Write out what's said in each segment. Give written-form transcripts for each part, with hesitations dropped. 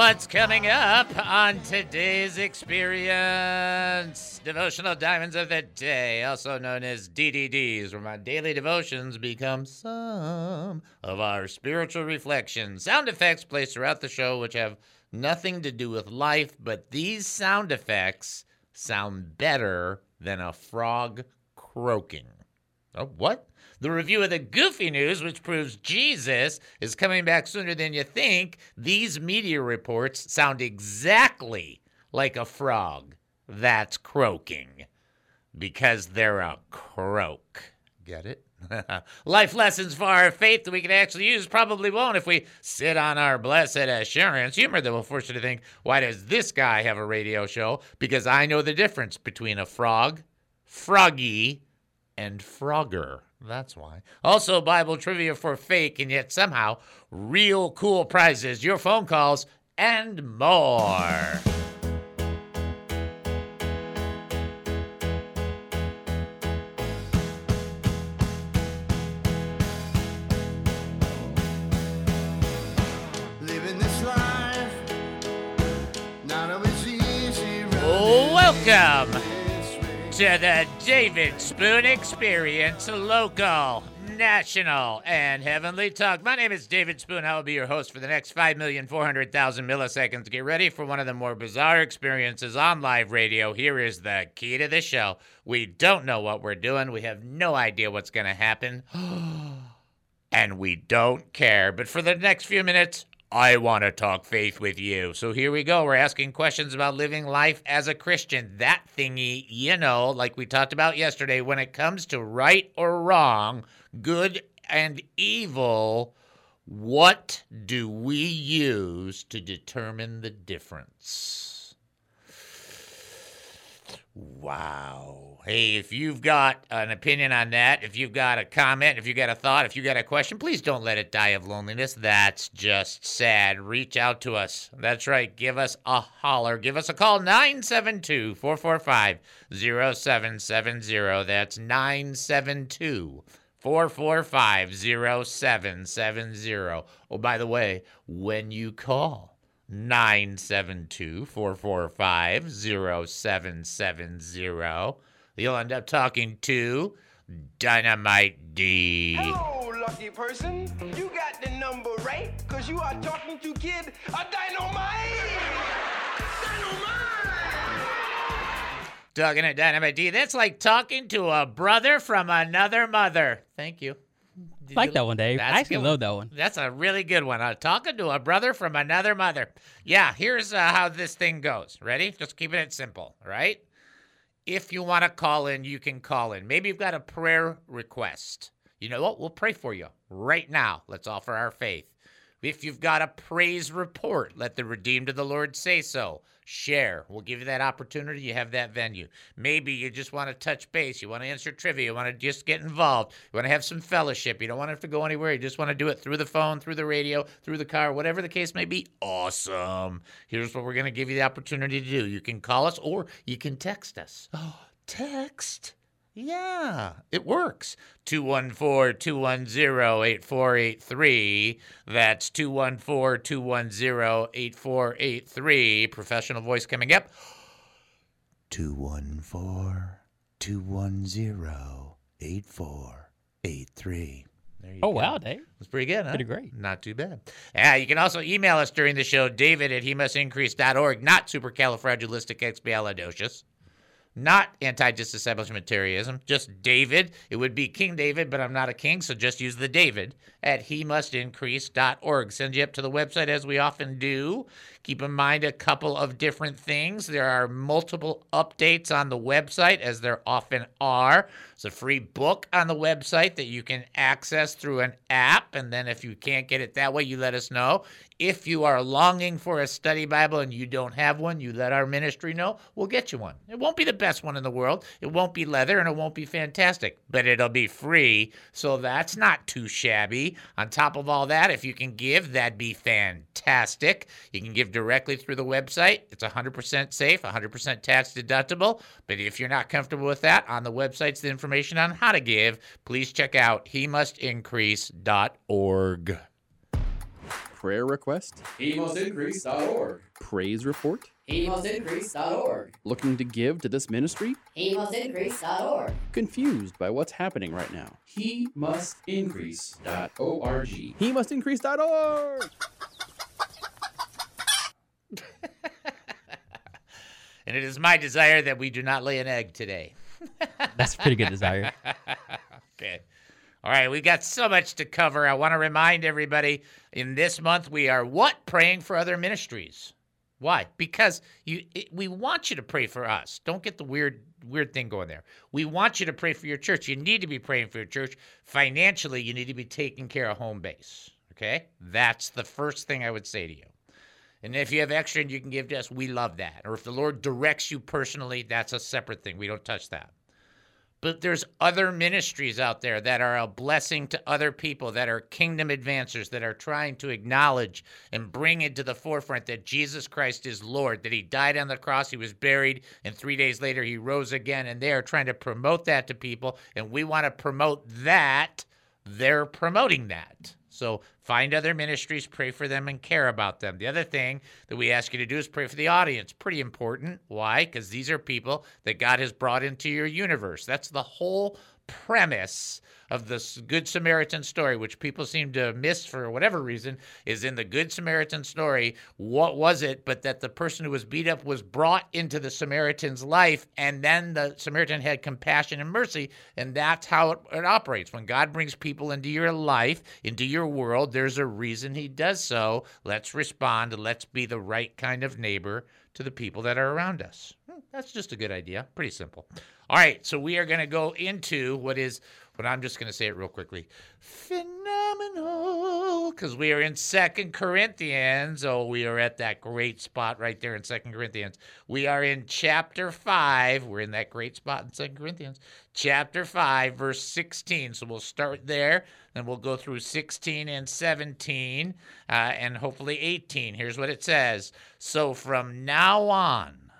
What's coming up on today's experience? Devotional Diamonds of the Day, also known as DDDs, where my daily devotions become some of our spiritual reflections. Sound effects placed throughout the show which have nothing to do with life, but these sound effects sound better than a frog croaking. Oh, what? The review of the Goofy News, which proves Jesus is coming back sooner than you think. These media reports sound exactly like a frog that's croaking because they're a croak. Get it? Life lessons for our faith that we can actually use. Probably won't if we sit on our blessed assurance. Humor that will force you to think, why does this guy have a radio show? Because I know the difference between a frog, froggy, and Frogger. That's why. Also, Bible trivia for fake and yet somehow real cool prizes, your phone calls, and more. Living this life, not always easy. Welcome to the David Spoon Experience, local, national, and heavenly talk. My name is David Spoon. I will be your host for the next 5,400,000 milliseconds. Get ready for one of the more bizarre experiences on live radio. Here is the key to the show. We don't know what we're doing. We have no idea what's going to happen. And we don't care. But for the next few minutes, I want to talk faith with you. So here we go. We're asking questions about living life as a Christian. That thingy, you know, like we talked about yesterday, when it comes to right or wrong, good and evil, what do we use to determine the difference? Wow. Hey, if you've got an opinion on that, if you've got a comment, if you've got a thought, if you've got a question, please don't let it die of loneliness. That's just sad. Reach out to us. That's right. Give us a holler. Give us a call, 972-445-0770. That's 972-445-0770. Oh, by the way, when you call, 972-445-0770. You'll end up talking to Dynamite D. Hello, lucky person. You got the number right, because you are talking to Kid Dynamite. Talking to Dynamite D. That's like talking to a brother from another mother. Thank you. I like that one, Dave. I actually love that one. That's a really good one. Talking to a brother from another mother. Yeah, here's how this thing goes. Ready? Just keeping it simple, right? If you want to call in, you can call in. Maybe you've got a prayer request. You know what? We'll pray for you right now. Let's offer our faith. If you've got a praise report, let the redeemed of the Lord say so. Share. We'll give you that opportunity. You have that venue. Maybe you just want to touch base. You want to answer trivia. You want to just get involved. You want to have some fellowship. You don't want to have to go anywhere. You just want to do it through the phone, through the radio, through the car, whatever the case may be. Awesome. Here's what we're going to give you the opportunity to do. You can call us or you can text us. Oh, text? Yeah, it works. 214-210-8483. That's 214-210-8483. Professional voice coming up. 214-210-8483. There you go. Wow, Dave. That's pretty good, huh? Pretty great. Not too bad. Yeah, you can also email us during the show, David@hemustincrease.org, not supercalifragilisticexpialidocious. Not anti-disestablishmentarianism, just David. It would be King David, but I'm not a king, so just use the David at hemustincrease.org. Send you up to the website as we often do. Keep in mind a couple of different things. There are multiple updates on the website, as there often are. It's a free book on the website that you can access through an app, and then if you can't get it that way, you let us know. If you are longing for a study Bible and you don't have one, you let our ministry know. We'll get you one. It won't be the best one in the world. It won't be leather and it won't be fantastic, but it'll be free. So that's not too shabby. On top of all that, if you can give, that'd be fantastic. You can give directly through the website. It's 100% safe, 100% tax deductible. But if you're not comfortable with that, on the website's the information on how to give. Please check out hemustincrease.org. Prayer request? HeMustIncrease.org. Praise report? HeMustIncrease.org. Looking to give to this ministry? HeMustIncrease.org. Confused by what's happening right now? HeMustIncrease.org. HeMustIncrease.org. And it is my desire that we do not lay an egg today. That's a pretty good desire. Okay. All right, we got so much to cover. I want to remind everybody, in this month we are praying for other ministries. Why? Because we want you to pray for us. Don't get the weird thing going there. We want you to pray for your church. You need to be praying for your church. Financially, you need to be taking care of home base. Okay? That's the first thing I would say to you. And if you have extra and you can give to us, we love that. Or if the Lord directs you personally, that's a separate thing. We don't touch that. But there's other ministries out there that are a blessing to other people, that are kingdom advancers, that are trying to acknowledge and bring into the forefront that Jesus Christ is Lord, that he died on the cross, he was buried, and 3 days later he rose again. And they are trying to promote that to people, and we want to promote that. They're promoting that. So find other ministries, pray for them, and care about them. The other thing that we ask you to do is pray for the audience. Pretty important. Why? Because these are people that God has brought into your universe. That's the whole premise of the Good Samaritan story, which people seem to miss for whatever reason, is in the Good Samaritan story. What was it but that the person who was beat up was brought into the Samaritan's life, and then the Samaritan had compassion and mercy, and that's how it operates. When God brings people into your life, into your world, there's a reason he does so. Let's respond, and let's be the right kind of neighbor to the people that are around us. That's just a good idea. Pretty simple. All right, so we are going to go into what I'm just going to say it real quickly. Phenomenal, because we are in 2 Corinthians. Oh, we are at that great spot right there in 2 Corinthians. We are in chapter 5. We're in that great spot in 2 Corinthians. Chapter 5, verse 16. So we'll start there, then we'll go through 16 and 17, and hopefully 18. Here's what it says. So from now on,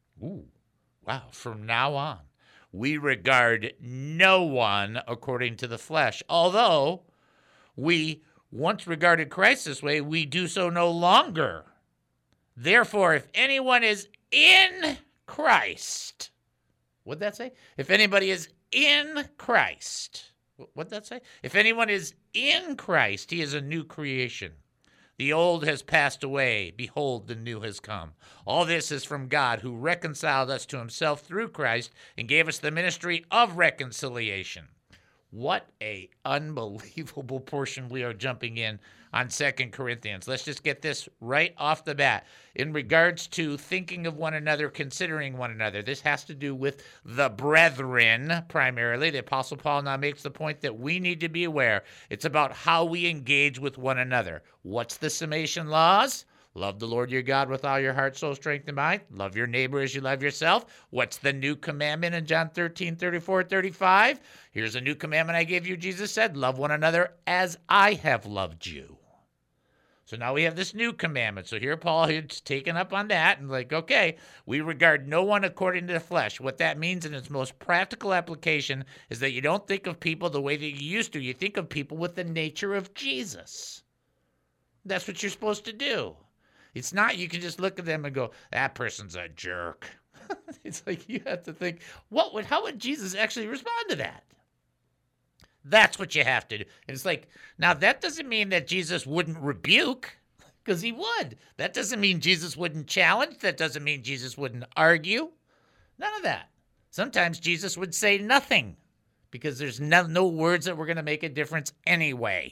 from now on, we regard no one according to the flesh. Although we once regarded Christ this way, we do so no longer. Therefore, if anyone is in Christ, what'd that say? If anybody is in Christ, what'd that say? If anyone is in Christ, he is a new creation. The old has passed away. Behold, the new has come. All this is from God, who reconciled us to himself through Christ and gave us the ministry of reconciliation. What a unbelievable portion we are jumping in on 2 Corinthians. Let's just get this right off the bat. In regards to thinking of one another, considering one another, this has to do with the brethren primarily. The Apostle Paul now makes the point that we need to be aware. It's about how we engage with one another. What's the summation laws? Love the Lord your God with all your heart, soul, strength, and mind. Love your neighbor as you love yourself. What's the new commandment in John 13, 34, 35? Here's a new commandment I give you, Jesus said. Love one another as I have loved you. So now we have this new commandment. So here Paul is taken up on that and like, okay, we regard no one according to the flesh. What that means in its most practical application is that you don't think of people the way that you used to. You think of people with the nature of Jesus. That's what you're supposed to do. It's not you can just look at them and go, that person's a jerk. It's like you have to think, how would Jesus actually respond to that? That's what you have to do. And it's like, now that doesn't mean that Jesus wouldn't rebuke, because he would. That doesn't mean Jesus wouldn't challenge. That doesn't mean Jesus wouldn't argue. None of that. Sometimes Jesus would say nothing, because there's no words that were going to make a difference anyway.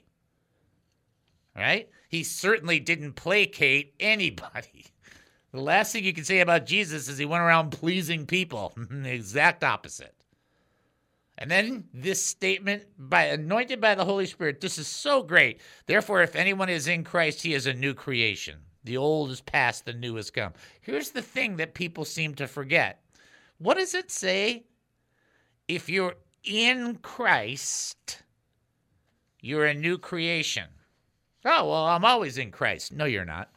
Right? He certainly didn't placate anybody. The last thing you can say about Jesus is he went around pleasing people. The exact opposite. And then this statement, anointed by the Holy Spirit, this is so great. Therefore, if anyone is in Christ, he is a new creation. The old is past, the new has come. Here's the thing that people seem to forget. What does it say? If you're in Christ, you're a new creation. Oh, well, I'm always in Christ. No, you're not.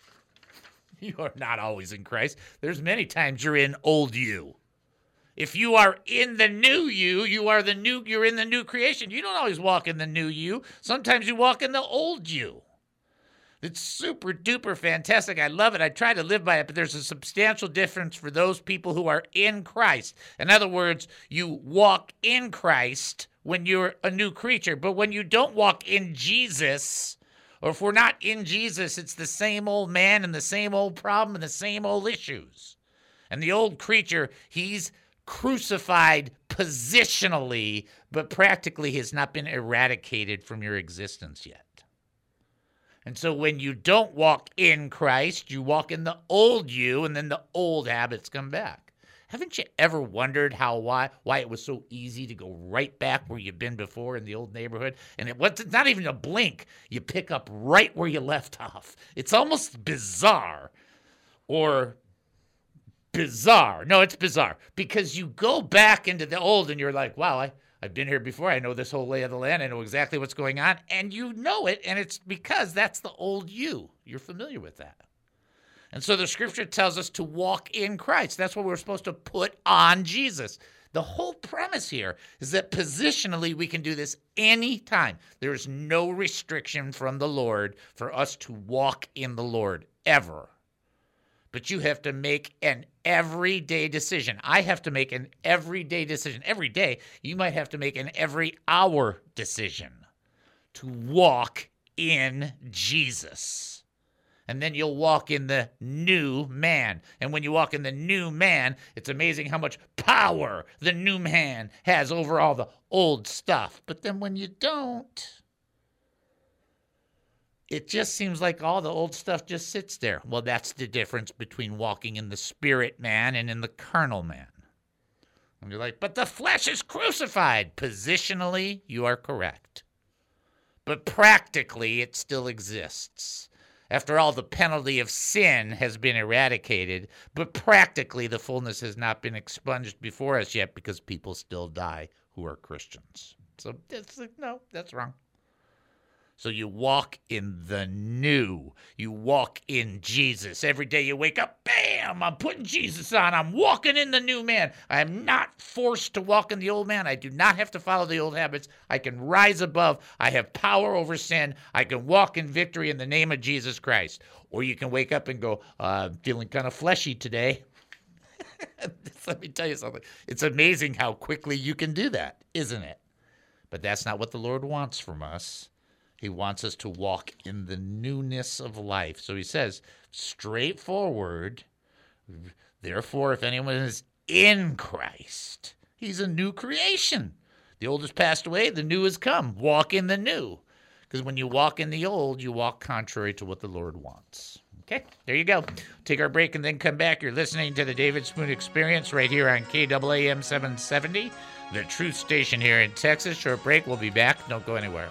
You are not always in Christ. There's many times you're in old you. If you are in the new you, you're in the new creation. You don't always walk in the new you. Sometimes you walk in the old you. It's super duper fantastic. I love it. I try to live by it, but there's a substantial difference for those people who are in Christ. In other words, you walk in Christ when you're a new creature, but when you don't walk in Jesus, or if we're not in Jesus, it's the same old man and the same old problem and the same old issues. And the old creature, he's crucified positionally, but practically has not been eradicated from your existence yet. And so when you don't walk in Christ, you walk in the old you, and then the old habits come back. Haven't you ever wondered why it was so easy to go right back where you've been before in the old neighborhood? And it's not even a blink. You pick up right where you left off. It's almost bizarre. Or bizarre. No, it's bizarre. Because you go back into the old and you're like, wow, I've been here before. I know this whole lay of the land. I know exactly what's going on. And you know it, and it's because that's the old you. You're familiar with that. And so the scripture tells us to walk in Christ. That's what we're supposed to put on Jesus. The whole premise here is that positionally we can do this anytime. There's no restriction from the Lord for us to walk in the Lord, ever. But you have to make an everyday decision. I have to make an everyday decision. Every day, you might have to make an every hour decision to walk in Jesus. And then you'll walk in the new man. And when you walk in the new man, it's amazing how much power the new man has over all the old stuff. But then when you don't, it just seems like all the old stuff just sits there. Well, that's the difference between walking in the spirit man and in the carnal man. And you're like, but the flesh is crucified. Positionally, you are correct. But practically, it still exists. After all, the penalty of sin has been eradicated, but practically the fullness has not been expunged before us yet because people still die who are Christians. So no, that's wrong. So you walk in the new. You walk in Jesus. Every day you wake up, bam, I'm putting Jesus on. I'm walking in the new man. I am not forced to walk in the old man. I do not have to follow the old habits. I can rise above. I have power over sin. I can walk in victory in the name of Jesus Christ. Or you can wake up and go, I'm feeling kind of fleshy today. Let me tell you something. It's amazing how quickly you can do that, isn't it? But that's not what the Lord wants from us. He wants us to walk in the newness of life. So he says, straightforward, therefore, if anyone is in Christ, he's a new creation. The old has passed away, the new has come. Walk in the new. Because when you walk in the old, you walk contrary to what the Lord wants. Okay, there you go. Take our break and then come back. You're listening to the David Spoon Experience right here on KAAM 770, the truth station here in Texas. Short break. We'll be back. Don't go anywhere.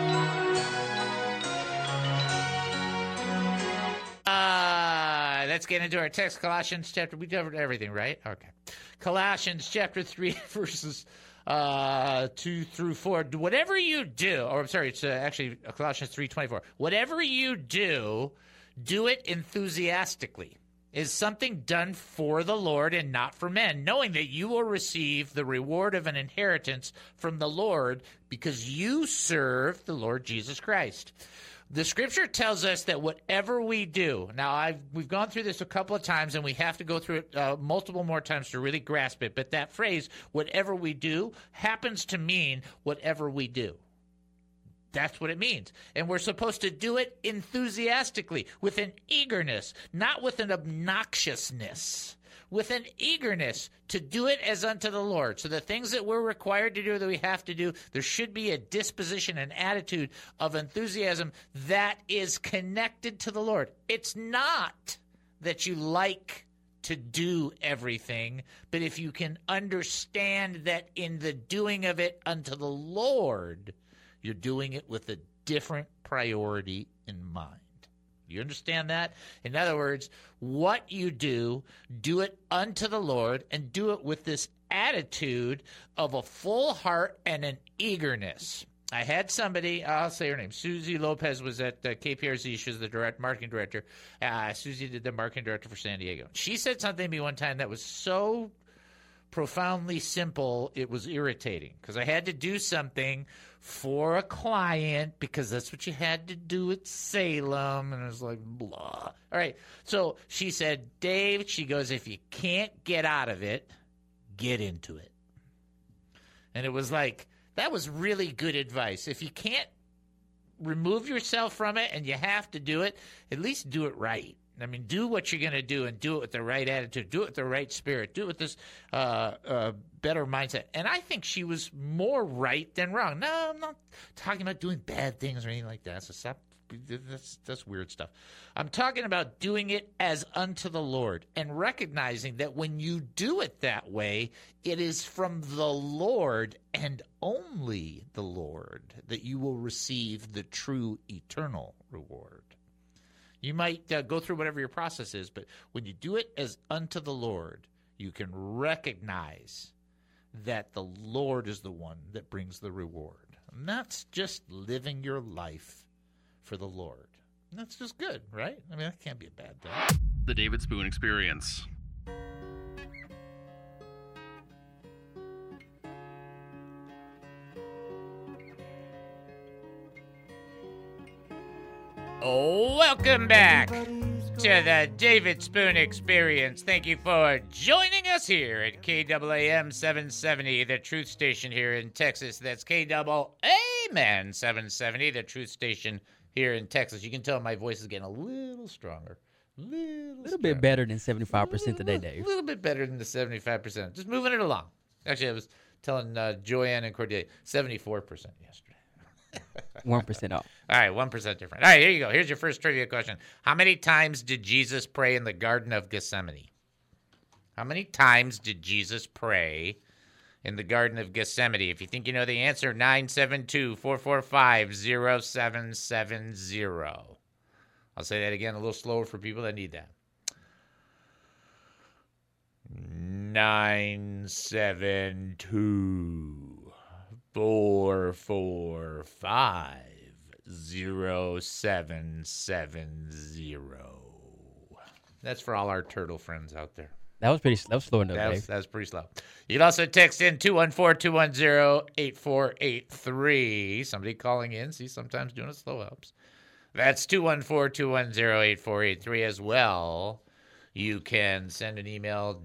Let's get into our text. Colossians chapter. We covered everything, right? Okay. Colossians chapter 3, verses 2 through 4. Whatever you do, or I'm sorry, it's actually Colossians 3:24. Whatever you do, do it enthusiastically. Is something done for the Lord and not for men, knowing that you will receive the reward of an inheritance from the Lord because you serve the Lord Jesus Christ. The scripture tells us that whatever we do, now we've gone through this a couple of times and we have to go through it multiple more times to really grasp it, but that phrase, whatever we do, happens to mean whatever we do. That's what it means. And we're supposed to do it enthusiastically, with an eagerness, not with an obnoxiousness, with an eagerness to do it as unto the Lord. So the things that we're required to do, that we have to do, there should be a disposition, an attitude of enthusiasm that is connected to the Lord. It's not that you like to do everything, but if you can understand that in the doing of it unto the Lord, you're doing it with a different priority in mind. You understand that? In other words, what you do it unto the Lord, and do it with this attitude of a full heart and an eagerness. I had somebody, I'll say her name, Susie Lopez was at KPRZ. She was the marketing director. Susie did the marketing director for San Diego. She said something to me one time that was so profoundly simple, it was irritating because I had to do something for a client because that's what you had to do at Salem. And I was like, blah. All right. So she said, Dave, she goes, if you can't get out of it, get into it. And it was like, that was really good advice. If you can't remove yourself from it and you have to do it, at least do it right. I mean, do what you're going to do and do it with the right attitude. Do it with the right spirit. Do it with this better mindset. And I think she was more right than wrong. No, I'm not talking about doing bad things or anything like that. So stop. That's weird stuff. I'm talking about doing it as unto the Lord and recognizing that when you do it that way, it is from the Lord and only the Lord that you will receive the true eternal reward. You might go through whatever your process is, but when you do it as unto the Lord, you can recognize that the Lord is the one that brings the reward. And that's just living your life for the Lord. And that's just good, right? I mean, that can't be a bad thing. The David Spoon Experience. Welcome back to the David Spoon Experience. Thank you for joining us here at KAAM 770, the truth station here in Texas. That's KAAM 770, the truth station here in Texas. You can tell my voice is getting a little stronger. A little bit better than 75% today, Dave. A little bit better than the 75%. Just moving it along. Actually, I was telling Joanne and Cordelia, 74% yesterday. 1% off. All right, 1% different. All right, here you go. Here's your first trivia question. How many times did Jesus pray in the Garden of Gethsemane? How many times did Jesus pray in the Garden of Gethsemane? If you think you know the answer, 972-445-0770. I'll say that again a little slower for people that need that. 972-445-0770. That's for all our turtle friends out there. That was slow enough, Dave. That was pretty slow. You can also text in 214-210-8483. Somebody calling in. See, sometimes doing it slow helps. That's 214-210-8483 as well. You can send an email,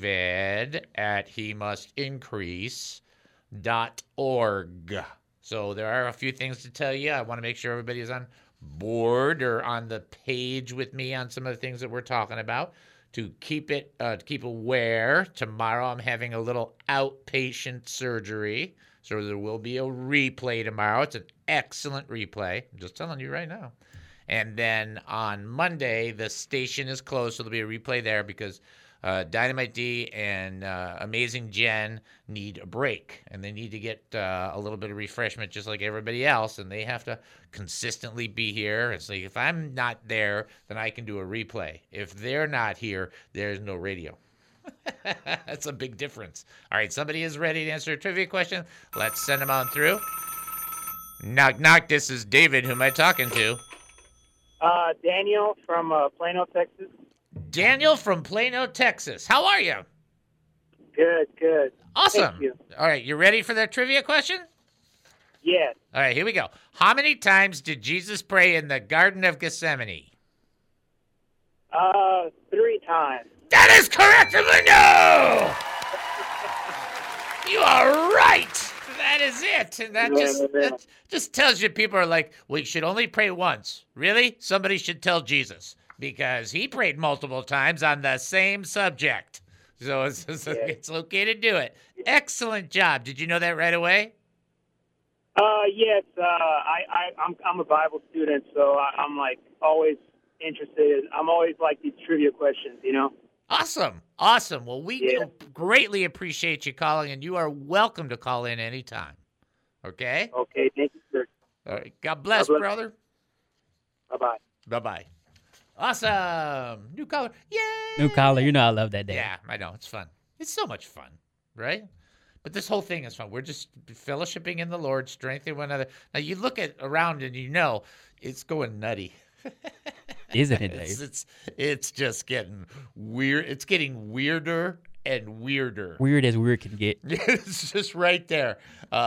david@hemustincrease.org. So there are a few things to tell you. I want to make sure everybody is on board or on the page with me on some of the things that we're talking about. To keep aware, tomorrow I'm having a little outpatient surgery. So there will be a replay tomorrow. It's an excellent replay. I'm just telling you right now. And then on Monday, the station is closed, so there'll be a replay there because Dynamite D and Amazing Jen need a break. And they need to get a little bit of refreshment just like everybody else. And they have to consistently be here. It's like if I'm not there, then I can do a replay. If they're not here, there's no radio. That's a big difference. All right, somebody is ready to answer a trivia question. Let's send them on through. Knock, knock. This is David. Who am I talking to? Daniel from Plano, Texas. Daniel from Plano, Texas. How are you? Good, good. Awesome. Thank you. All right, you ready for that trivia question? Yes. All right, here we go. How many times did Jesus pray in the Garden of Gethsemane? 3 times. That is correct, Orlando! You are right. That is it. And that just tells you people are like, we should only pray once. Really? Somebody should tell Jesus because he prayed multiple times on the same subject. So it's okay to do it. Excellent job. Did you know that right away? Yes. I'm a Bible student, so I'm like always interested. I'm always like these trivia questions, you know? Awesome. Awesome. Well, we greatly appreciate you calling, and you are welcome to call in anytime. Okay? Okay. Thank you, sir. All right. God bless, brother. Bye-bye. Bye-bye. Awesome. New caller. Yay! New caller. You know I love that, Dave. Yeah, I know. It's fun. It's so much fun, right? But this whole thing is fun. We're just fellowshipping in the Lord, strengthening one another. Now, you look around and you know it's going nutty. Isn't it, Dave? It's just getting weird. It's getting weirder and weirder. Weird as weird can get. It's just right there.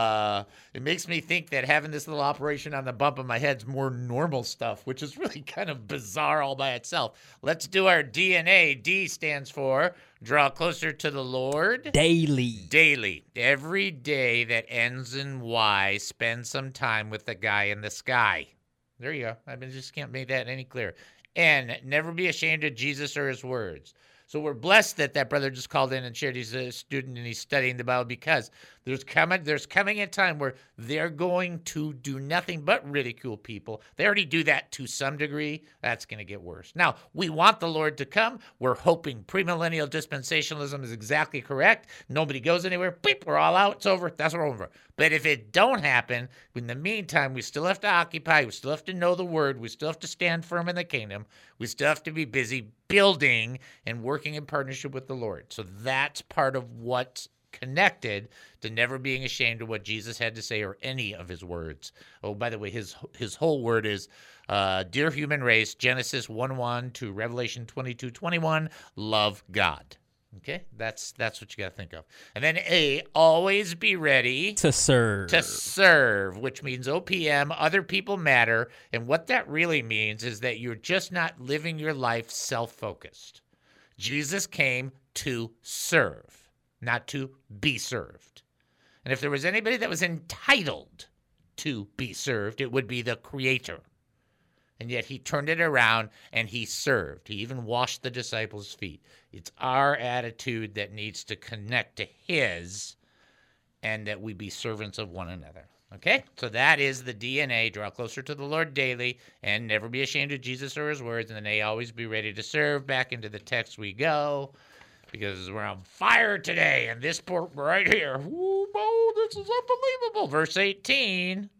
It makes me think that having this little operation on the bump of my head's more normal stuff, which is really kind of bizarre all by itself. Let's do our DNA. D stands for draw closer to the Lord. Daily. Daily. Every day that ends in Y, spend some time with the guy in the sky. There you go. I mean, just can't make that any clearer. And never be ashamed of Jesus or his words. So we're blessed that brother just called in and shared he's a student and he's studying the Bible, because there's coming a time where they're going to do nothing but ridicule people. They already do that to some degree. That's going to get worse. Now, we want the Lord to come. We're hoping premillennial dispensationalism is exactly correct. Nobody goes anywhere. Beep, we're all out. It's over. That's what we're over. But if it don't happen, in the meantime, we still have to occupy. We still have to know the word. We still have to stand firm in the kingdom. We still have to be busy building and working in partnership with the Lord. So that's part of what's connected to never being ashamed of what Jesus had to say or any of his words. Oh, by the way, his whole word is, dear human race, Genesis 1:1 to Revelation 22:21, love God. Okay, that's what you got to think of. And then A, always be ready To serve. to serve, which means OPM, other people matter. And what that really means is that you're just not living your life self-focused. Jesus came to serve, not to be served. And if there was anybody that was entitled to be served, it would be the Creator. And yet he turned it around and he served. He even washed the disciples' feet. It's our attitude that needs to connect to his, and that we be servants of one another. Okay? So that is the DNA. Draw closer to the Lord daily and never be ashamed of Jesus or his words. And then A, always be ready to serve. Back into the text we go, because we're on fire today. And this part right here, this is unbelievable. Verse 18.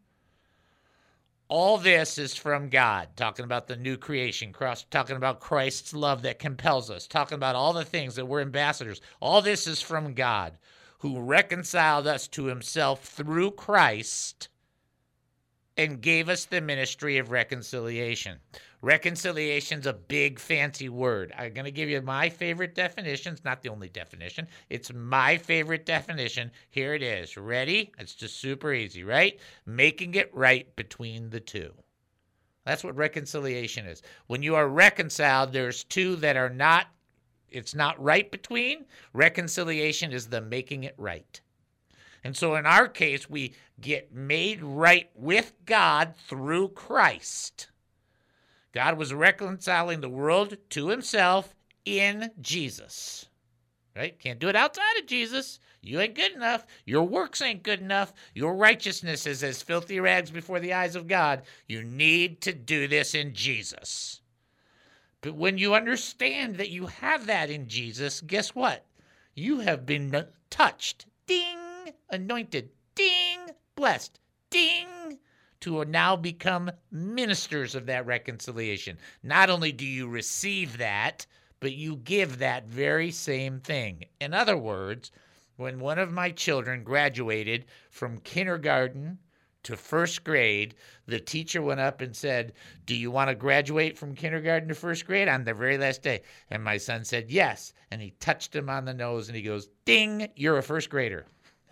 All this is from God, talking about the new creation, talking about Christ's love that compels us, talking about all the things that we're ambassadors. All this is from God, who reconciled us to himself through Christ and gave us the ministry of reconciliation. Reconciliation's a big, fancy word. I'm going to give you my favorite definition. It's not the only definition. It's my favorite definition. Here it is. Ready? It's just super easy, right? Making it right between the two. That's what reconciliation is. When you are reconciled, there's two that are not, it's not right between. Reconciliation is the making it right. And so in our case, we get made right with God through Christ. God was reconciling the world to himself in Jesus. Right? Can't do it outside of Jesus. You ain't good enough. Your works ain't good enough. Your righteousness is as filthy rags before the eyes of God. You need to do this in Jesus. But when you understand that you have that in Jesus, guess what? You have been touched. Ding! Anointed. Ding! Blessed. Ding! To now become ministers of that reconciliation. Not only do you receive that, but you give that very same thing. In other words, when one of my children graduated from kindergarten to first grade, the teacher went up and said, do you want to graduate from kindergarten to first grade on the very last day? And my son said, yes. And he touched him on the nose and he goes, ding, you're a first grader.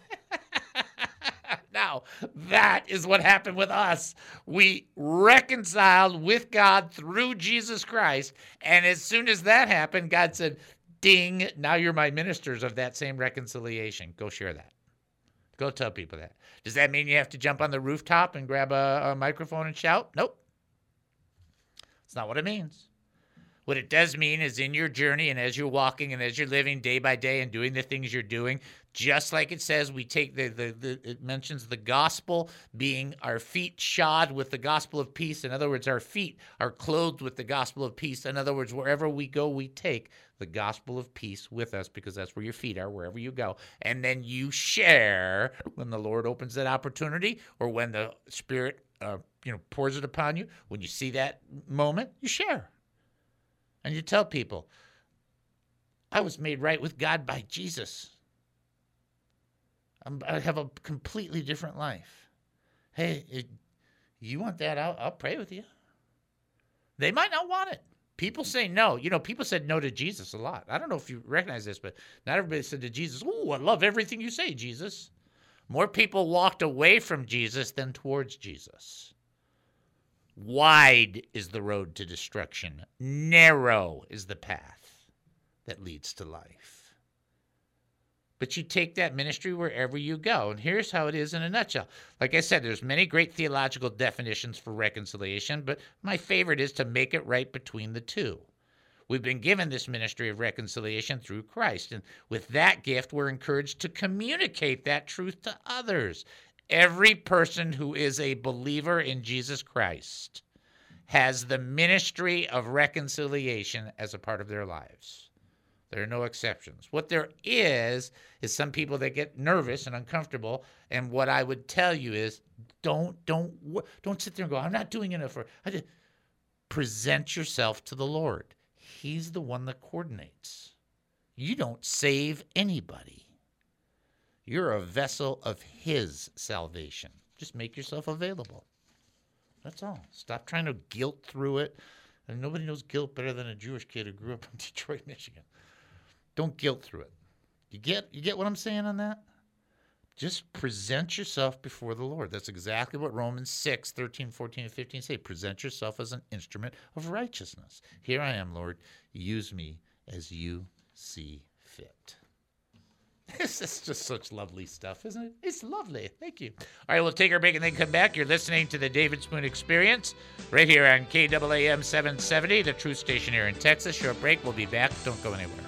Now, that is what happened with us. We reconciled with God through Jesus Christ. And as soon as that happened, God said, ding, now you're my ministers of that same reconciliation. Go share that. Go tell people that. Does that mean you have to jump on the rooftop and grab a microphone and shout? Nope. That's not what it means. What it does mean is in your journey and as you're walking and as you're living day by day and doing the things you're doing, just like it says, we take it mentions the gospel being our feet shod with the gospel of peace. In other words, our feet are clothed with the gospel of peace. In other words, wherever we go, we take the gospel of peace with us, because that's where your feet are, wherever you go. And then you share when the Lord opens that opportunity, or when the Spirit pours it upon you. When you see that moment, you share. And you tell people, I was made right with God by Jesus. I have a completely different life. Hey, you want that? I'll pray with you. They might not want it, People say no. You know, people said no to Jesus a lot. I don't know if you recognize this, but not everybody said to Jesus, "Oh, I love everything you say, Jesus." More people walked away from Jesus than towards Jesus. Wide is the road to destruction. Narrow is the path that leads to life. But you take that ministry wherever you go. And here's how it is in a nutshell. Like I said, there's many great theological definitions for reconciliation, but my favorite is to make it right between the two. We've been given this ministry of reconciliation through Christ. And with that gift, we're encouraged to communicate that truth to others. Every person who is a believer in Jesus Christ has the ministry of reconciliation as a part of their lives. There are no exceptions. What there is some people that get nervous and uncomfortable. And what I would tell you is don't sit there and go, I'm not doing enough. Present yourself to the Lord. He's the one that coordinates. You don't save anybody. You're a vessel of his salvation. Just make yourself available. That's all. Stop trying to guilt through it. And nobody knows guilt better than a Jewish kid who grew up in Detroit, Michigan. Don't guilt through it. You get what I'm saying on that? Just present yourself before the Lord. That's exactly what Romans 6, 13, 14, and 15 say. Present yourself as an instrument of righteousness. Here I am, Lord. Use me as you see fit. This is just such lovely stuff, isn't it? It's lovely. Thank you. All right, we'll take our break and then come back. You're listening to the David Spoon Experience right here on KAAM 770, the Truth Station here in Texas. Short break. We'll be back. Don't go anywhere.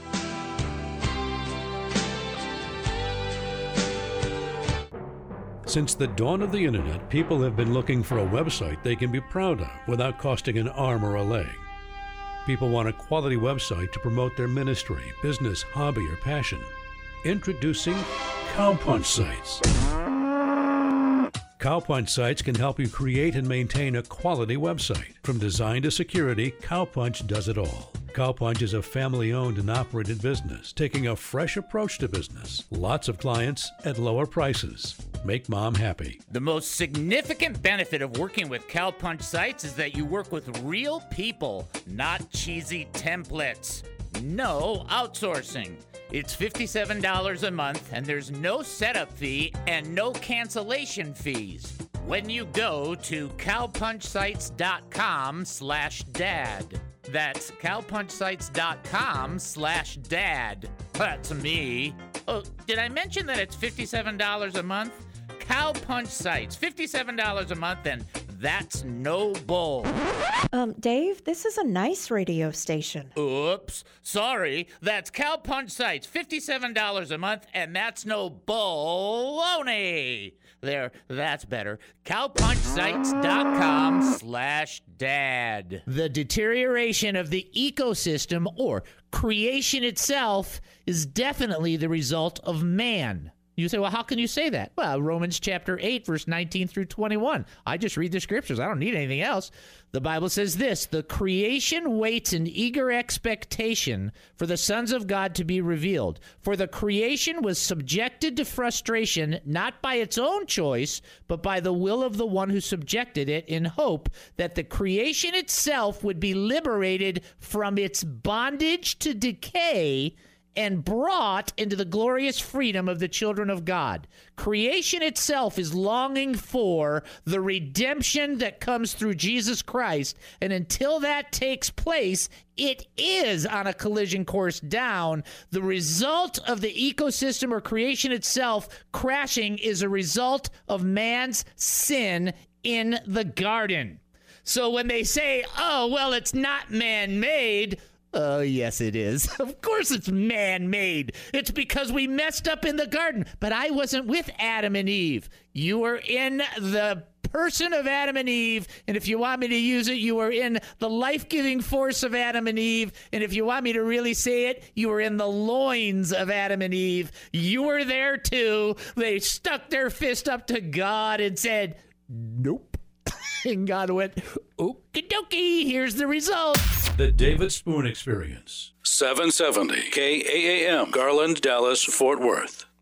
Since the dawn of the internet, people have been looking for a website they can be proud of without costing an arm or a leg. People want a quality website to promote their ministry, business, hobby, or passion. Introducing Cowpunch Sites. Cowpunch Sites can help you create and maintain a quality website. From design to security, Cowpunch does it all. Cowpunch is a family-owned and operated business, taking a fresh approach to business. Lots of clients at lower prices. Make mom happy. The most significant benefit of working with Cowpunch Sites is that you work with real people, not cheesy templates. No outsourcing. It's $57 a month, and there's no setup fee and no cancellation fees when you go to cowpunchsites.com/dad. That's cowpunchsites.com/dad. That's me. Oh, did I mention that it's $57 a month? Cowpunch Sites, $57 a month, and that's no bull. Dave, this is a nice radio station. Oops, sorry. That's Cowpunch Sites, $57 a month, and that's no baloney. There, that's better. Cowpunchsites.com/dad. The deterioration of the ecosystem or creation itself is definitely the result of man. You say, well, how can you say that? Well, Romans chapter 8, verse 19 through 21. I just read the scriptures. I don't need anything else. The Bible says this: the creation waits in eager expectation for the sons of God to be revealed. For the creation was subjected to frustration, not by its own choice, but by the will of the one who subjected it, in hope that the creation itself would be liberated from its bondage to decay and brought into the glorious freedom of the children of God. Creation itself is longing for the redemption that comes through Jesus Christ, and until that takes place, it is on a collision course down. The result of the ecosystem or creation itself crashing is a result of man's sin in the garden. So when they say, oh, well, it's not man-made, oh, yes, it is. Of course it's man-made. It's because we messed up in the garden. But I wasn't with Adam and Eve. You were in the person of Adam and Eve. And if you want me to use it, you were in the life-giving force of Adam and Eve. And if you want me to really say it, you were in the loins of Adam and Eve. You were there too. They stuck their fist up to God and said, nope. And God went, okie dokie, here's the result. The David Spoon Experience. 770 KAAM, Garland, Dallas, Fort Worth.